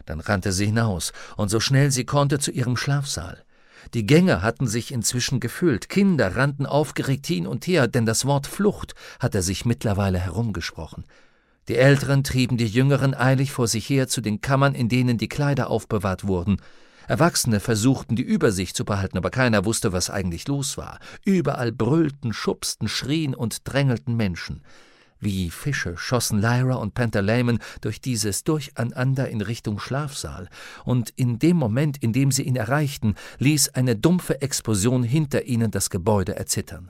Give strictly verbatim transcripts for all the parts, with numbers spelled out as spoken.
Dann rannte sie hinaus und so schnell sie konnte zu ihrem Schlafsaal. Die Gänge hatten sich inzwischen gefüllt, Kinder rannten aufgeregt hin und her, denn das Wort Flucht hatte sich mittlerweile herumgesprochen. Die Älteren trieben die Jüngeren eilig vor sich her zu den Kammern, in denen die Kleider aufbewahrt wurden. Erwachsene versuchten, die Übersicht zu behalten, aber keiner wusste, was eigentlich los war. Überall brüllten, schubsten, schrien und drängelten Menschen. Wie Fische schossen Lyra und Pantaleimon durch dieses Durcheinander in Richtung Schlafsaal, und in dem Moment, in dem sie ihn erreichten, ließ eine dumpfe Explosion hinter ihnen das Gebäude erzittern.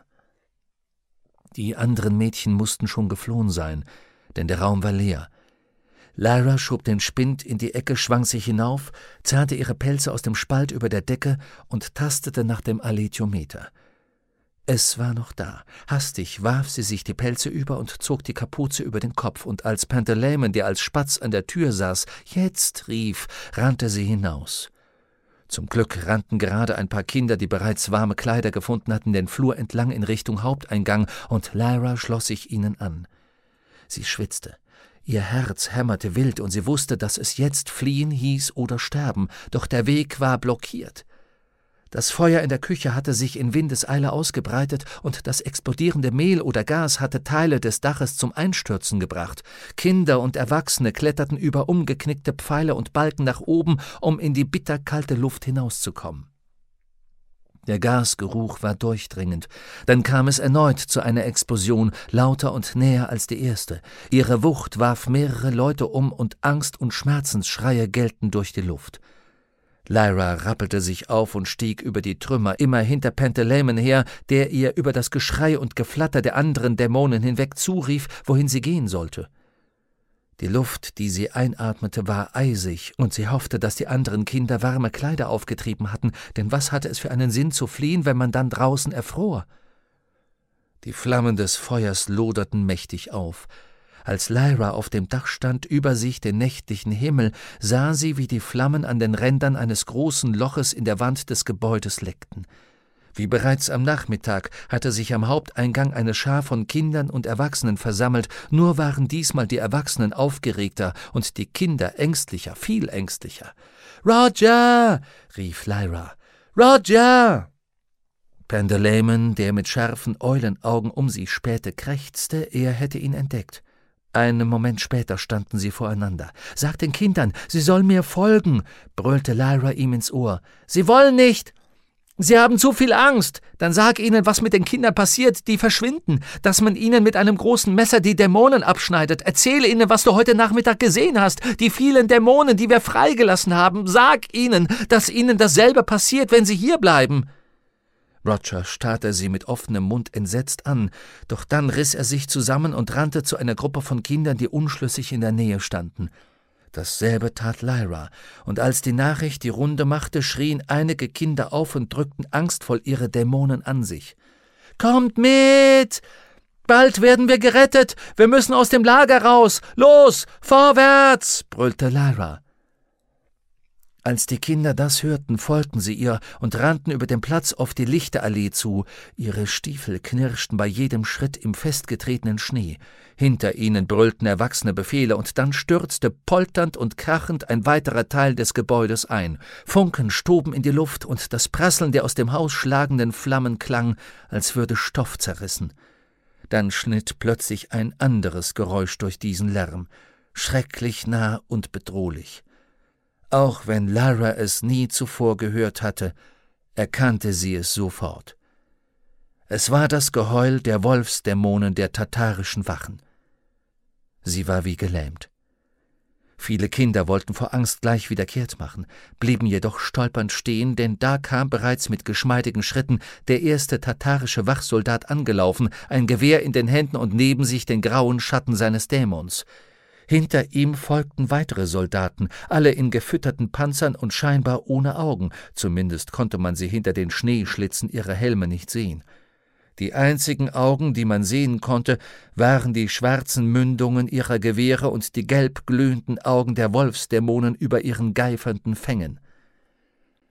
Die anderen Mädchen mussten schon geflohen sein, denn der Raum war leer. Lyra schob den Spind in die Ecke, schwang sich hinauf, zerrte ihre Pelze aus dem Spalt über der Decke und tastete nach dem Alethiometer. Es war noch da. Hastig warf sie sich die Pelze über und zog die Kapuze über den Kopf, und als Pantaleimon, der als Spatz an der Tür saß, »Jetzt«, rief, rannte sie hinaus. Zum Glück rannten gerade ein paar Kinder, die bereits warme Kleider gefunden hatten, den Flur entlang in Richtung Haupteingang, und Lyra schloss sich ihnen an. Sie schwitzte. Ihr Herz hämmerte wild, und sie wusste, dass es jetzt fliehen hieß oder sterben, doch der Weg war blockiert. Das Feuer in der Küche hatte sich in Windeseile ausgebreitet, und das explodierende Mehl oder Gas hatte Teile des Daches zum Einstürzen gebracht. Kinder und Erwachsene kletterten über umgeknickte Pfeiler und Balken nach oben, um in die bitterkalte Luft hinauszukommen. Der Gasgeruch war durchdringend. Dann kam es erneut zu einer Explosion, lauter und näher als die erste. Ihre Wucht warf mehrere Leute um, und Angst- und Schmerzensschreie gellten durch die Luft. Lyra rappelte sich auf und stieg über die Trümmer, immer hinter Pantaleimon her, der ihr über das Geschrei und Geflatter der anderen Dämonen hinweg zurief, wohin sie gehen sollte. Die Luft, die sie einatmete, war eisig, und sie hoffte, dass die anderen Kinder warme Kleider aufgetrieben hatten, denn was hatte es für einen Sinn zu fliehen, wenn man dann draußen erfror? Die Flammen des Feuers loderten mächtig auf. Als Lyra auf dem Dach stand, über sich den nächtlichen Himmel, sah sie, wie die Flammen an den Rändern eines großen Loches in der Wand des Gebäudes leckten. Wie bereits am Nachmittag hatte sich am Haupteingang eine Schar von Kindern und Erwachsenen versammelt, nur waren diesmal die Erwachsenen aufgeregter und die Kinder ängstlicher, viel ängstlicher. »Roger«, rief Lyra, »Roger!« Pantaleimon, der mit scharfen Eulenaugen um sie spähte, krächzte, er hätte ihn entdeckt. Einen Moment später standen sie voreinander. »Sag den Kindern, sie sollen mir folgen«, brüllte Lyra ihm ins Ohr. »Sie wollen nicht! Sie haben zu viel Angst! Dann sag ihnen, was mit den Kindern passiert, die verschwinden, dass man ihnen mit einem großen Messer die Dämonen abschneidet. Erzähle ihnen, was du heute Nachmittag gesehen hast, die vielen Dämonen, die wir freigelassen haben. Sag ihnen, dass ihnen dasselbe passiert, wenn sie hier bleiben.« Roger starrte sie mit offenem Mund entsetzt an, doch dann riss er sich zusammen und rannte zu einer Gruppe von Kindern, die unschlüssig in der Nähe standen. Dasselbe tat Lyra, und als die Nachricht die Runde machte, schrien einige Kinder auf und drückten angstvoll ihre Dämonen an sich. »Kommt mit! Bald werden wir gerettet! Wir müssen aus dem Lager raus! Los, vorwärts!« brüllte Lyra. Als die Kinder das hörten, folgten sie ihr und rannten über den Platz auf die Lichterallee zu. Ihre Stiefel knirschten bei jedem Schritt im festgetretenen Schnee. Hinter ihnen brüllten erwachsene Befehle, und dann stürzte polternd und krachend ein weiterer Teil des Gebäudes ein. Funken stoben in die Luft, und das Prasseln der aus dem Haus schlagenden Flammen klang, als würde Stoff zerrissen. Dann schnitt plötzlich ein anderes Geräusch durch diesen Lärm, schrecklich nah und bedrohlich. Auch wenn Lyra es nie zuvor gehört hatte, erkannte sie es sofort. Es war das Geheul der Wolfsdämonen der tatarischen Wachen. Sie war wie gelähmt. Viele Kinder wollten vor Angst gleich wieder kehrt machen, blieben jedoch stolpernd stehen, denn da kam bereits mit geschmeidigen Schritten der erste tatarische Wachsoldat angelaufen, ein Gewehr in den Händen und neben sich den grauen Schatten seines Dämons. Hinter ihm folgten weitere Soldaten, alle in gefütterten Panzern und scheinbar ohne Augen, zumindest konnte man sie hinter den Schneeschlitzen ihrer Helme nicht sehen. Die einzigen Augen, die man sehen konnte, waren die schwarzen Mündungen ihrer Gewehre und die gelb glühenden Augen der Wolfsdämonen über ihren geifernden Fängen.